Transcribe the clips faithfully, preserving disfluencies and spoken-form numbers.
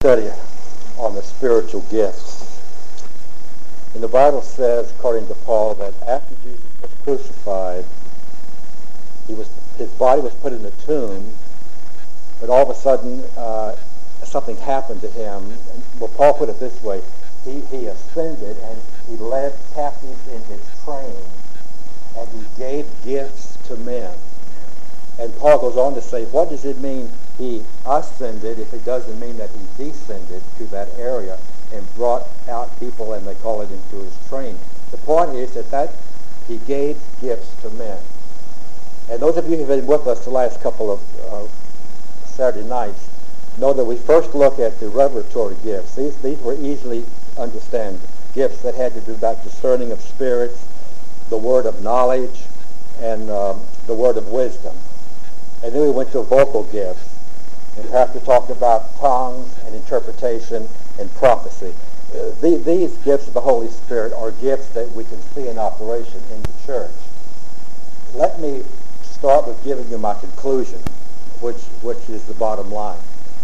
Study on the spiritual gifts. And the Bible says, according to Paul, that after Jesus was crucified, he was his body was put in a tomb, but all of a sudden uh, something happened to him. And, well, Paul put it this way: he, he ascended and he led captives in his train, and he gave gifts to men. And Paul goes on to say, what does it mean he ascended if it doesn't mean that he descended to that area and brought out people, and they call it, into his train? The point is that, that he gave gifts to men. And those of you who have been with us the last couple of uh, Saturday nights know that we first look at the revelatory gifts. These, these were easily understand gifts that had to do about discerning of spirits, the word of knowledge, and um, the word of wisdom. And then we went to vocal gifts, and perhaps we talked about tongues and interpretation and prophecy. Uh, the, these gifts of the Holy Spirit are gifts that we can see in operation in the church. Let me start with giving you my conclusion, which, which is the bottom line.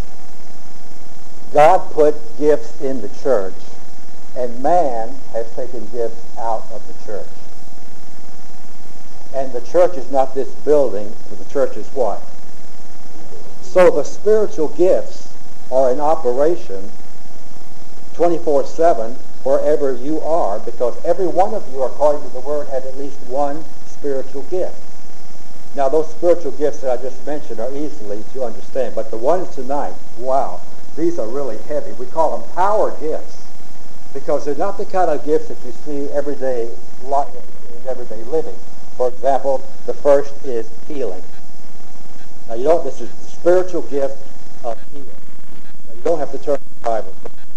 God put gifts in the church, and man has taken gifts out of the church. And the church is not this building, but the church is what? So the spiritual gifts are in operation twenty-four seven wherever you are, because every one of you, according to the Word, has at least one spiritual gift. Now, those spiritual gifts that I just mentioned are easily to understand, but the ones tonight, wow, these are really heavy. We call them power gifts, because they're not the kind of gifts that you see every day in everyday living. For example, the first is healing. Now, you don't, this is the spiritual gift of healing. Now, you don't have to turn to the Bible.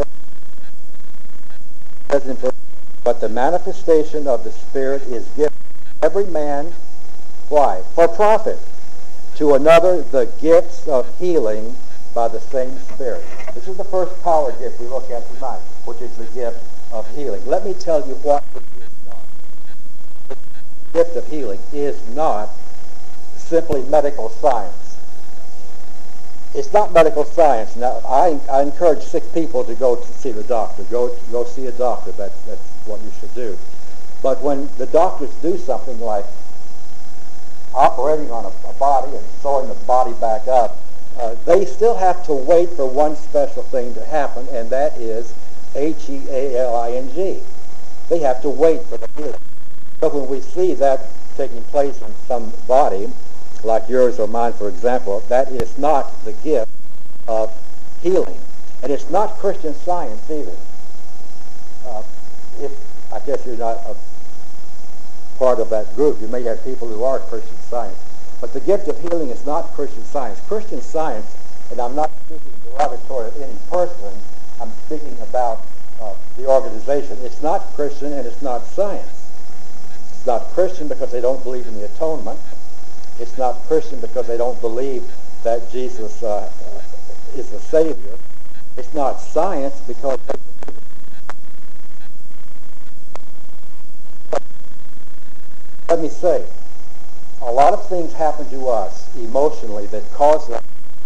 But the manifestation of the Spirit is given to every man. Why? For profit. To another, the gifts of healing by the same Spirit. This is the first power gift we look at tonight, which is the gift of healing. Let me tell you what it is not. The gift of healing is not simply medical science. It's not medical science. Now, I, I encourage sick people to go to see the doctor. Go go see a doctor. That's, that's what you should do. But when the doctors do something like operating on a, a body and sewing the body back up, uh, they still have to wait for one special thing to happen, and that is H E A L I N G. They have to wait for the healing. But when we see that taking place in some body, like yours or mine, for example, that is not the gift of healing. And it's not Christian science either. Uh, if, I guess you're not a part of that group. You may have people who are Christian science. But the gift of healing is not Christian science. Christian science, and I'm not speaking derogatory of any person, I'm speaking about uh, the organization. It's not Christian and it's not science. It's not Christian because they don't believe in the atonement. It's not Christian because they don't believe that Jesus uh, is the Savior. It's not science because they let me say, a lot of things happen to us emotionally that cause us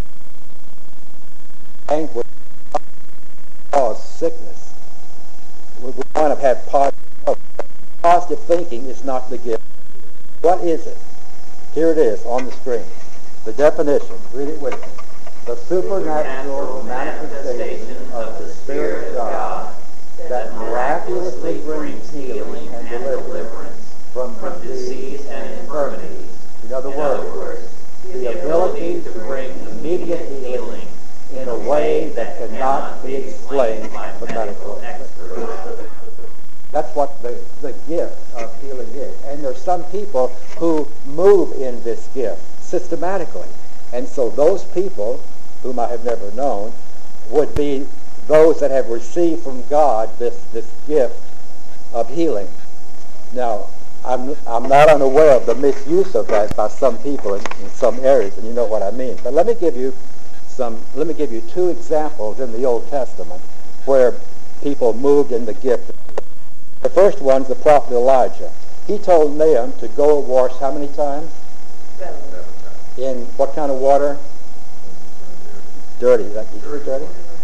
anguish, cause sickness. We, we might have had positive, no, positive thinking is not the gift. What is it? Here it is on the screen. The definition. Read it with me. The supernatural manifestation of the Spirit of God that miraculously brings healing and deliverance from disease and infirmities. In other words, the ability to bring immediate healing in a way that cannot be explained by medical experts. That's what the, the gift of healing is. And there's some people who move in this gift systematically. And so those people, whom I have never known, would be those that have received from God this, this gift of healing. Now, I'm, I'm not unaware of the misuse of that by some people in, in some areas, and you know what I mean. But let me give you some, let me give you two examples in the Old Testament where people moved in the gift of healing. The first one's the prophet Elijah. He told Nahum to go wash how many times? Seven. In what kind of water? Dirty. That, dirty. dirty?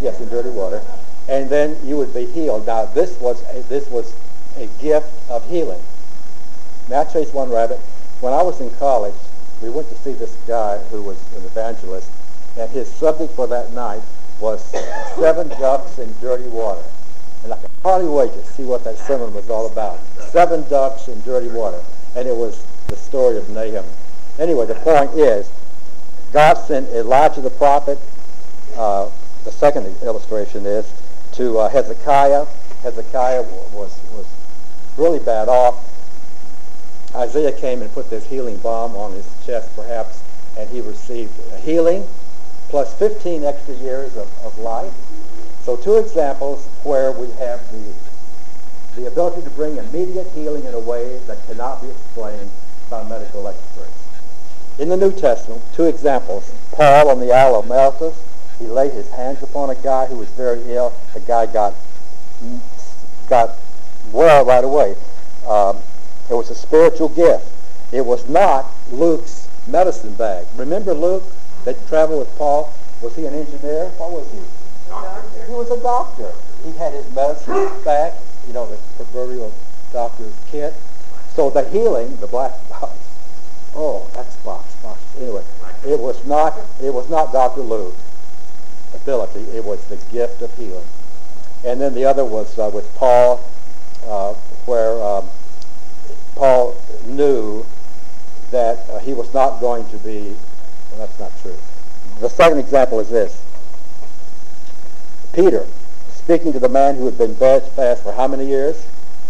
Yes, in dirty water. And then you would be healed. Now, this was a, this was a gift of healing. May I chase one rabbit? When I was in college, we went to see this guy who was an evangelist, and his subject for that night was seven ducks in dirty water. And I could hardly wait to see what that sermon was all about. Seven ducks in dirty water. And it was the story of Nahum. Anyway, the point is, God sent Elijah the prophet. Uh, the second illustration is to uh, Hezekiah. Hezekiah was, was really bad off. Isaiah came and put this healing balm on his chest, perhaps, and he received a healing plus fifteen extra years of, of life. So two examples where we have the, the ability to bring immediate healing in a way that cannot be explained by medical experts. In the New Testament, two examples. Paul on the Isle of Malta, he laid his hands upon a guy who was very ill. The guy got, got well right away. Um, it was a spiritual gift. It was not Luke's medicine bag. Remember Luke that traveled with Paul? Was he an engineer? What was he? Doctor. He was a doctor. He had his medicine bag, you know, the proverbial doctor's kit. So the healing, the black box, oh, that's box, box. Anyway, it was not, it was not Doctor Luke's ability. It was the gift of healing. And then the other was uh, with Paul, uh, where um, Paul knew that uh, he was not going to be, well, that's not true. The second example is this. Peter, speaking to the man who had been bedfast for how many years?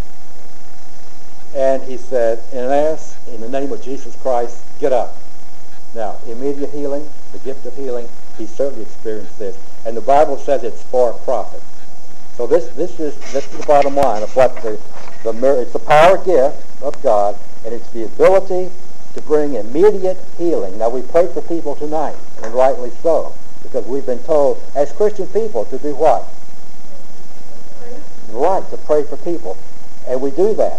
And he said, Aeneas, in the name of Jesus Christ, get up. Now, immediate healing, the gift of healing, he certainly experienced this. And the Bible says it's for a prophet. So this this is this is the bottom line of what the, the it's the power gift of God, and it's the ability to bring immediate healing. Now, we pray for people tonight, and rightly so, because we've been told as Christian people to do what? Right, to pray for people. And we do that.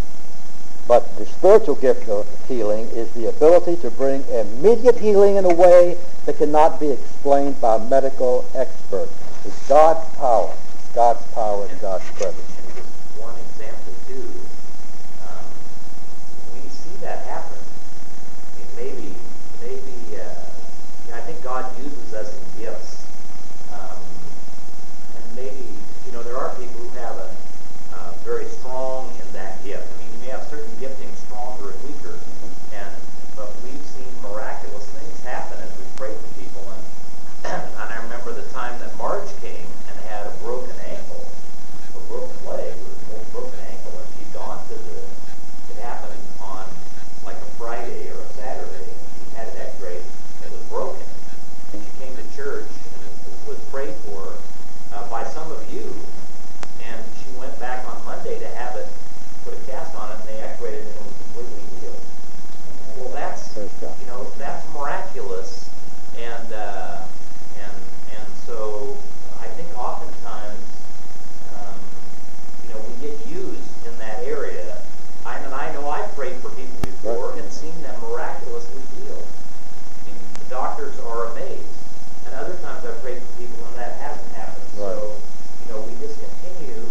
But the spiritual gift of healing is the ability to bring immediate healing in a way that cannot be explained by medical experts. It's God's power. It's God's power and God's presence. And just one example, too, um, when you see that happen, I mean, maybe, maybe, uh, I think God uses us in gifts. Um, and maybe, you know, there are people who have a uh, very strong in that gift. I mean, you may have certain giftings stronger and weaker, mm-hmm. and but we've seen miraculous things happen as we pray for people. And, and I remember the time that Marge came and had a broken ankle, a broken leg, or a broken ankle, and she'd gone to the, it happened on like a Friday or a Saturday, and she had it x-rayed, it was broken. And she came to church and was prayed for uh, by some of you, and she went back on Monday to have it, put a cast on it, and they x-rayed it, and it was completely healed. Well, that's, you know, that's miraculous, and uh, and and so I think oftentimes, um, you know, we get used in that area. I and I know I've prayed for people before and seen them miraculously healed. I mean, the doctors are amazed, and other times I've prayed for people and that hasn't happened. Right. So, you know, we just continue.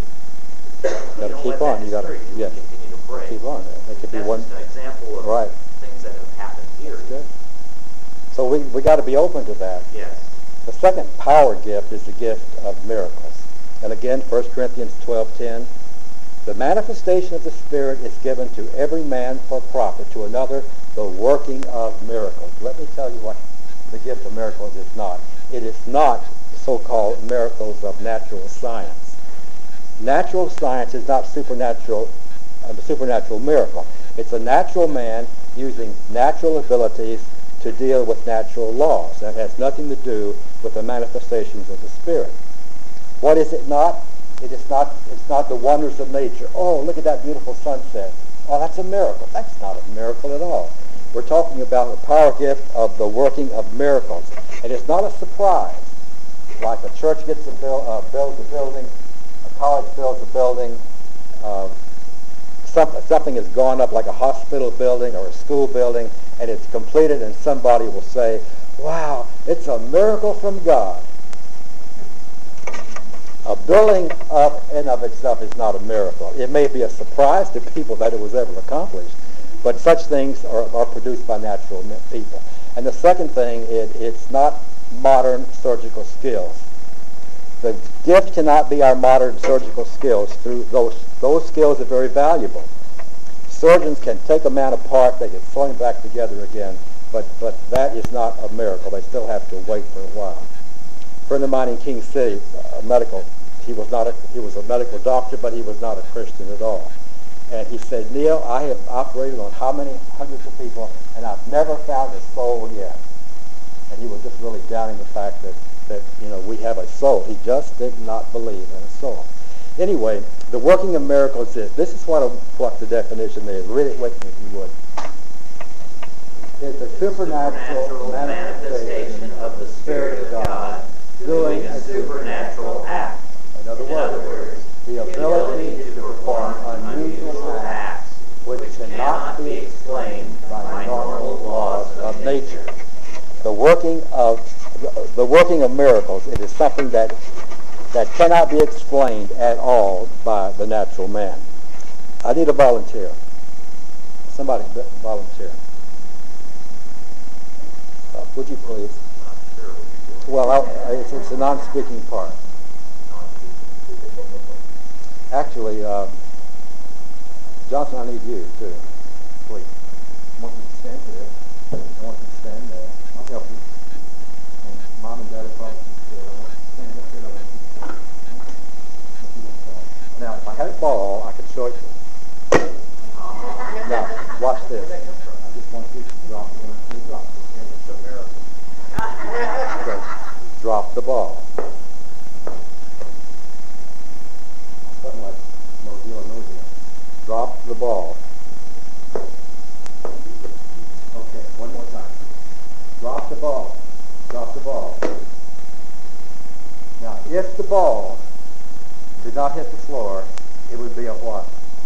You got to keep on. You got to yes. continue to pray. Keep on. That could That's be one just an example of right. things that have happened here. That's good. So we we got to be open to that. Yes. The second power gift is the gift of miracles. And again, First Corinthians twelve ten, the manifestation of the Spirit is given to every man for profit, to another the working of miracles. Let me tell you what the gift of miracles is not. It is not so-called miracles of natural science. Natural science is not supernatural, a supernatural miracle. It's a natural man using natural abilities to deal with natural laws. That has nothing to do with the manifestations of the Spirit. What is it not? It is not, it's not the wonders of nature. Oh, look at that beautiful sunset. Oh, that's a miracle. That's not a miracle at all. We're talking about the power gift of the working of miracles. And it's not a surprise. Like a church gets a build, uh, builds a building, a college builds a building, uh, something, something has gone up like a hospital building or a school building, and it's completed, and somebody will say, wow, it's a miracle from God. A building up in of itself is not a miracle. It may be a surprise to people that it was ever accomplished, but such things are, are produced by natural people. And the second thing, it, it's not modern surgical skills. The gift cannot be our modern surgical skills. Through those, those skills are very valuable. Surgeons can take a man apart, they can sew him back together again, but, but that is not a miracle. They still have to wait for a while. A friend of mine in King City, a medical, he was not a, he was a medical doctor, but he was not a Christian at all. And he said, Neil, I have operated on how many hundreds of people, and I've never found a soul yet. And he was just really downing the fact that, that you know, we have a soul. He just did not believe in a soul. Anyway, the working of miracles is, this is what, a, what the definition is. Read it with me if you would. It's a supernatural, supernatural manifestation of the Spirit of God doing a supernatural act. In other words, In other words the ability to perform unusual acts which cannot be explained by normal laws of nature. The working of the working of miracles, it is something that that cannot be explained at all by the natural man. I need a volunteer. Somebody volunteer. Uh, would you please? Well, I, it's, it's a non-speaking part. Actually, uh, Johnson, I need you too, please. I want you to stand here. I want you to stand there. I'll help you. And Mom and Dad are probably there. I want you to stand up here. I want you to stand. If you won't fall. Now, if I had a ball, I could show it to you. Now, watch this. I just want you to drop it. You drop it. Okay? It's a miracle. Okay. Drop the ball. Something like no deal or no deal. Drop the ball. Okay, one more time. Drop the ball. Drop the ball. Now, if the ball did not hit the floor, it would be a what?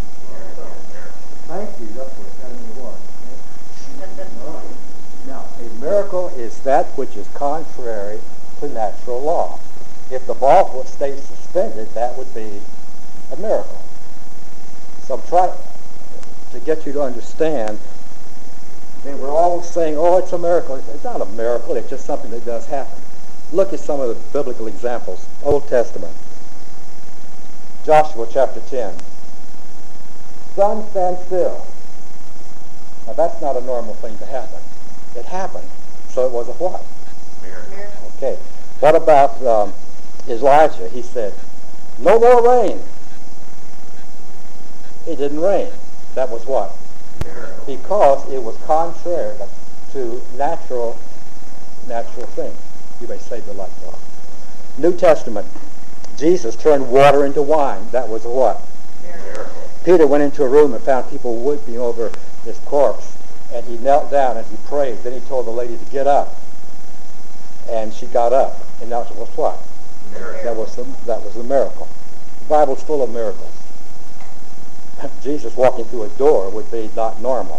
Thank you. That's what Academy was. All right. Now, a miracle is that which is contrary to natural law. If the ball stays suspended, that would be a miracle. So I'm trying to get you to understand that we're always saying, oh, it's a miracle. It's not a miracle. It's just something that does happen. Look at some of the biblical examples. Old Testament. Joshua chapter ten. Sun, stand still. Now that's not a normal thing to happen. It happened. So it was a what? Miracle. Okay. What about um, Elijah? He said, no more rain. It didn't rain. That was what? Miracle. Because it was contrary to natural natural things. You may save the light off. New Testament. Jesus turned water into wine. That was a what? Miracle. Peter went into a room and found people weeping over his corpse. And he knelt down and he prayed. Then he told the lady to get up. And she got up. And that was what? Miracle. That was the, that was the miracle. The Bible's full of miracles. Jesus walking through a door would be not normal.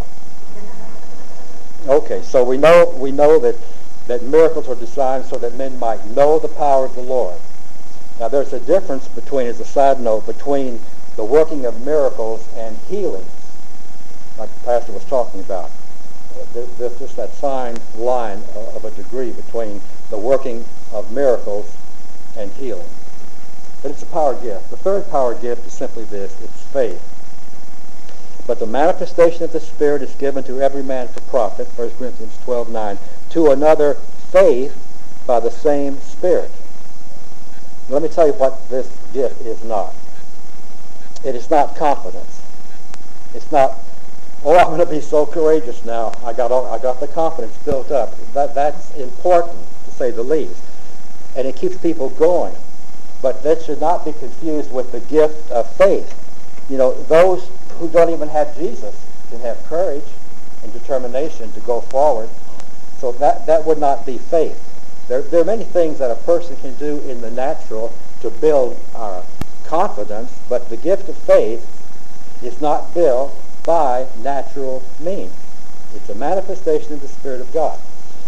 Okay, so we know we know that, that miracles are designed so that men might know the power of the Lord. Now there's a difference between, as a side note, between the working of miracles and healings, like the pastor was talking about. There, there's just that fine line of a degree between the working of miracles and healing. But it's a power gift. The third power gift is simply this, it's faith. But the manifestation of the Spirit is given to every man for profit, First Corinthians twelve nine, to another faith by the same Spirit. Let me tell you what this gift is not. It is not confidence. It's not, oh, I'm going to be so courageous now. I got all, I got the confidence built up. That, that's important, to say the least. And it keeps people going. But that should not be confused with the gift of faith. You know, those who don't even have Jesus can have courage and determination to go forward. So that, that would not be faith. There, there are many things that a person can do in the natural to build our confidence, but the gift of faith is not built by natural means. It's a manifestation of the Spirit of God.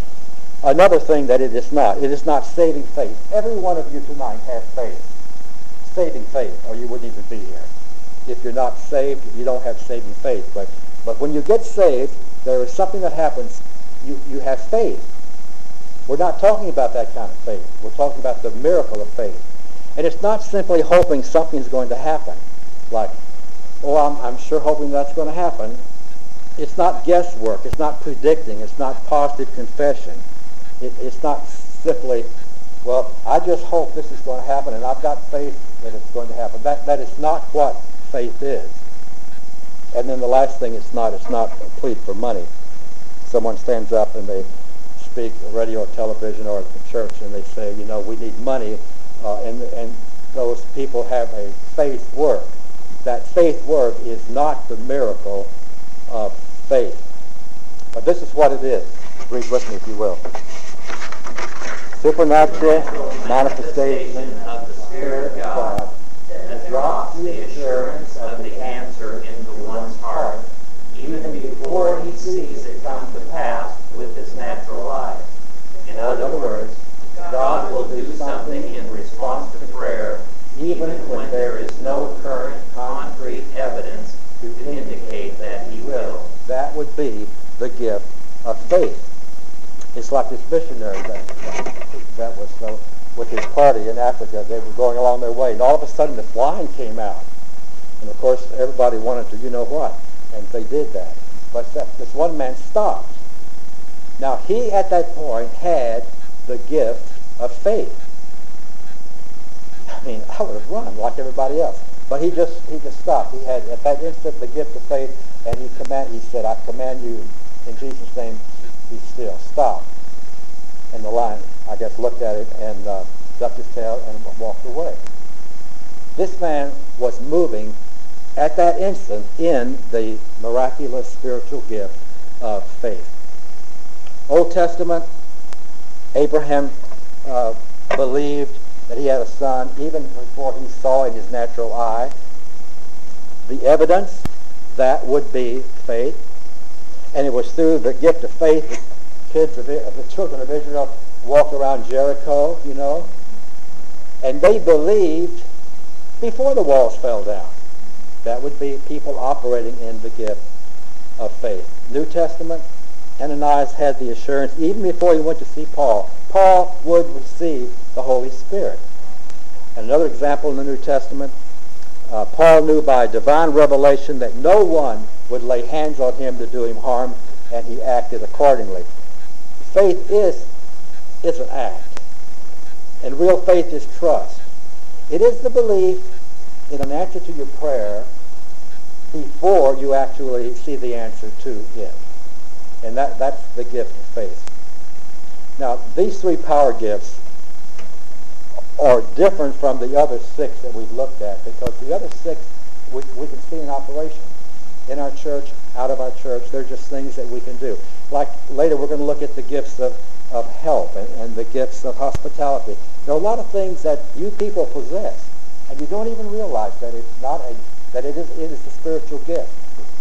Another thing that it is not, it is not saving faith. Every one of you tonight has faith. saving faith, or you wouldn't even be here. If you're not saved, you don't have saving faith. But but when you get saved, there is something that happens. You, you have faith. We're not talking about that kind of faith. We're talking about the miracle of faith. And it's not simply hoping something's going to happen. Like, oh, I'm, I'm sure hoping that's going to happen. It's not guesswork. It's not predicting. It's not positive confession. It, it's not simply, well, I just hope this is going to happen, and I've got faith that it's going to happen. That that is not what faith is. And then the last thing, it's not it's not a plea for money. Someone stands up and they speak radio or television or at the church, and they say, you know, we need money, uh, and and those people have a faith work. That faith work is not the miracle of faith. But this is what it is. Read with me, if you will. Supernatural manifestation of the Spirit of God that drops the assurance of the answer into one's heart, even before he sees it come to pass with his natural eyes. In other words, God will do something in response to prayer, even when there is no current concrete evidence to indicate that he will. That would be the gift of faith. It's like this missionary that, that was uh, with his party in Africa. They were going along their way, and all of a sudden this line came out. And of course, everybody wanted to, you know what, and they did that. But this one man stopped. Now, he at that point had the gift of faith. I mean, I would have run like everybody else. But he just he just stopped. He had, at that instant, the gift of faith, and he command. He said, I command you in Jesus' name, be still. Stop. And the lion, I guess, looked at it and uh, ducked his tail and walked away. This man was moving at that instant in the miraculous spiritual gift of faith. Old Testament, Abraham uh, believed that he had a son even before he saw in his natural eye. The evidence, that would be faith. And it was through the gift of faith that kids of, of the children of Israel walked around Jericho, you know. And they believed before the walls fell down. That would be people operating in the gift of faith. New Testament, Ananias had the assurance, even before he went to see Paul, Paul would receive the Holy Spirit. And another example in the New Testament, uh, Paul knew by divine revelation that no one would lay hands on him to do him harm, and he acted accordingly. Faith is, is an act, and real faith is trust. It is the belief in an answer to your prayer before you actually see the answer to it. And that, that's the gift of faith. Now, these three power gifts are different from the other six that we've looked at, because the other six we, we can see in operation. In our church, out of our church, they're just things that we can do. Like later we're going to look at the gifts of, of help and, and the gifts of hospitality. There are a lot of things that you people possess, and you don't even realize that it's not a, that it is, it is a spiritual gift.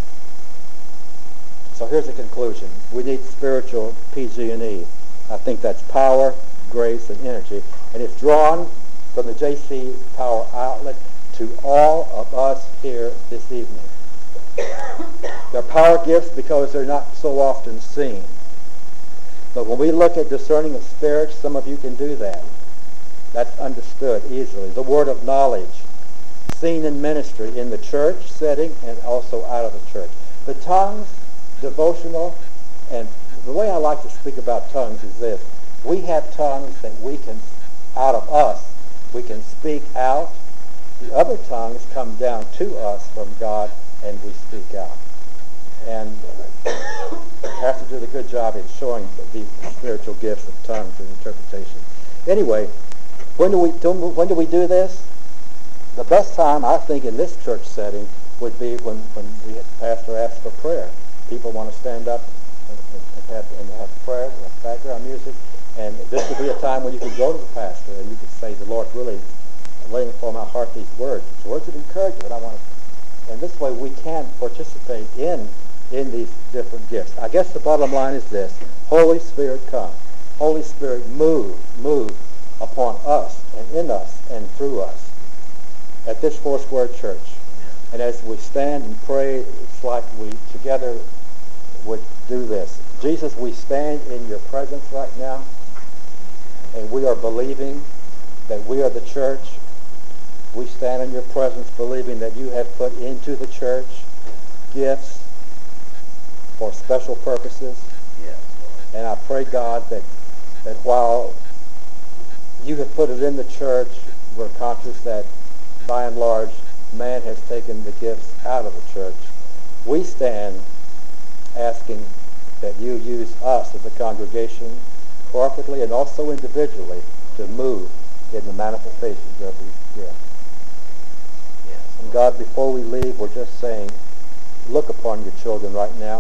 So here's the conclusion. We need spiritual P G and E. I think that's power, grace, and energy. And it's drawn from the J C Power outlet to all of us here this evening. They're power gifts because they're not so often seen. But when we look at discerning of spirits, some of you can do that. That's understood easily. The word of knowledge, seen in ministry in the church setting and also out of the church. The tongues, devotional, and the way I like to speak about tongues is this. We have tongues that we can, out of us, we can speak out. The other tongues come down to us from God, and we speak out. And uh, Pastor did a good job in showing the, the spiritual gifts of tongues and interpretation. Anyway, when do we do, when do we do this? The best time, I think, in this church setting would be when, when we the pastor asks for prayer. People want to stand up and, and, have, and have prayer, have background music, and this would be a time when you could go to the pastor and you could say, the Lord really laying upon my heart these words. It's words of encouragement. I want to, and this way we can participate in in these different gifts. I guess the bottom line is this. Holy Spirit come. Holy Spirit move, move upon us and in us and through us. at this Foursquare Church. And as we stand and pray, it's like we together would do this. Jesus, we stand in your presence right now, and we are believing that we are the church. We stand in your presence believing that you have put into the church gifts for special purposes. Yes, Lord. And I pray, God, that, that while you have put it in the church, we're conscious that by and large, man has taken the gifts out of the church. We stand asking that you use us as a congregation, corporately and also individually, to move in the manifestations of these gifts. Yes. And God, before we leave, we're just saying, look upon your children right now.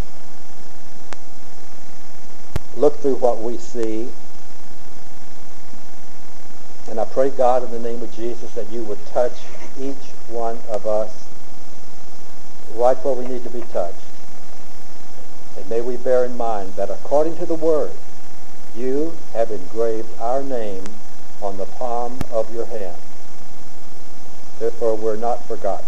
Look through what we see. And I pray, God, in the name of Jesus, that you would touch each one of us right where we need to be touched. And may we bear in mind that according to the Word, you have engraved our name on the palm of your hand. Therefore, we're not forgotten.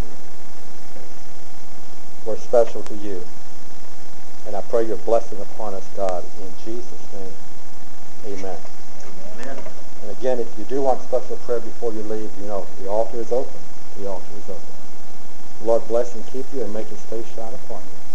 We're special to you. And I pray your blessing upon us, God, in Jesus' name. Amen. Amen. And again, if you do want special prayer before you leave, you know, the altar is open. The altar is open. The Lord bless and keep you and make his face shine upon you.